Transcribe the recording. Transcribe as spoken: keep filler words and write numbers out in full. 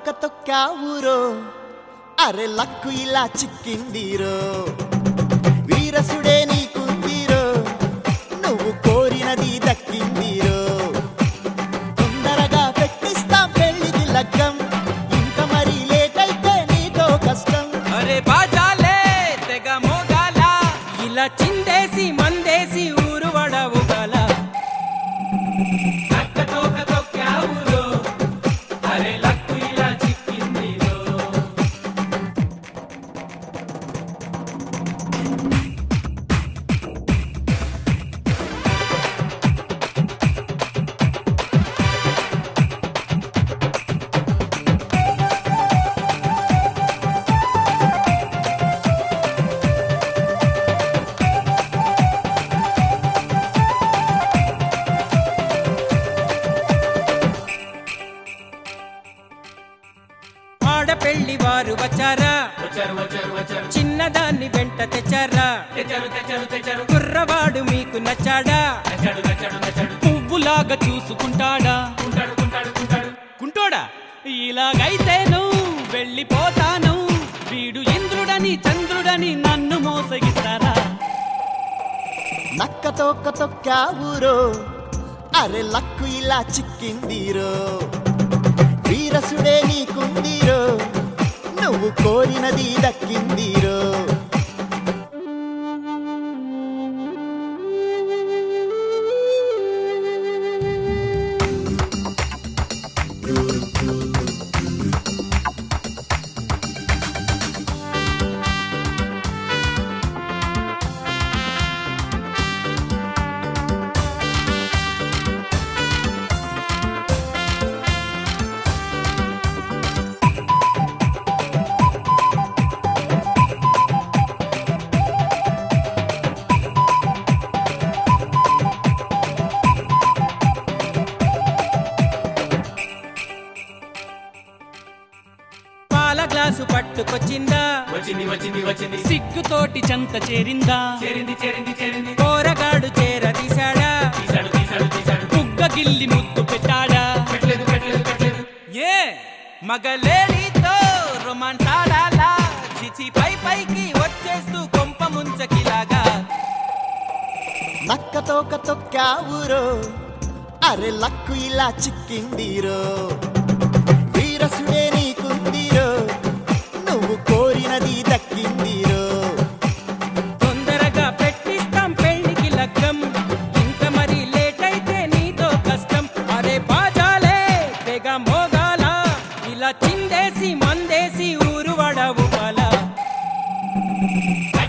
తోక తొక్కావురో అరే లక్కు ఇలా చిక్కిందిరో వీరసుడే నీకుందిరో నువ్వు కోరినది దక్కిందిరో తొందరగా పెట్టిస్తాం పెళ్లికి లగ్గం ఇంకా మరి లేట్ అయితే నీతో కష్టం అరే బాజాలే తెగ మోగాల ఇలా చిందేసి మందేసి ఊరు వడవుగల నక్క తోక తొక్కావురో అరే లక్కు ఇలా చిక్కిందిరో ఆడపెళ్లి వారు వచ్చారా చిన్నదాన్ని వెంట తెచ్చారా కుర్రవాడు మీకు నచ్చాడా పువ్వులాగా చూసుకుంటాడా కుంటోడా ఇలాగైతేను వెళ్ళిపోతాను వీడు ఇంద్రుడని చంద్రుడని నన్ను మోసగిస్తారా నక్క తోక తొక్కావురో అరే లక్కు ఇలా చిక్కిందిరో వీరసుడే నీకుందిరో నువ్వు కోరినది దక్కిందిరో పాల గ్లాసు పట్టుకొచ్చిందా వచ్చింది వచ్చింది వచ్చింది సిగ్గుతోటి చెంత చేరిందా చేరింది చేరింది చేరింది కూరగాడు చేర తీశాడా తీసాడు తీసాడు తీసాడు బుగ్గ గిల్లి ముద్దు పెట్టాడా పెట్టలేదు పెట్టలేదు పెట్టలేదు ఏ మగలేడితో రొమాన్స్ ఆడాలా చిచి పై పైకి వచ్చేస్తూ కొంప ముంచకిలాగా నక్క తోక తొక్కావురో అరే లక్కు ఇలా చిక్కిందిరో వీరసుడే నీకుందిరో నువ్వు కోరినది దక్కిందిరో తొందరగా పెట్టిస్తాం పెళ్లికి లగ్గం ఇంకా మరి లేట్ అయితే నీతో కష్టం అరే బాజాలే తెగ మోగాల ఇలా చిందేసి మందేసి ఊరు వడవు బల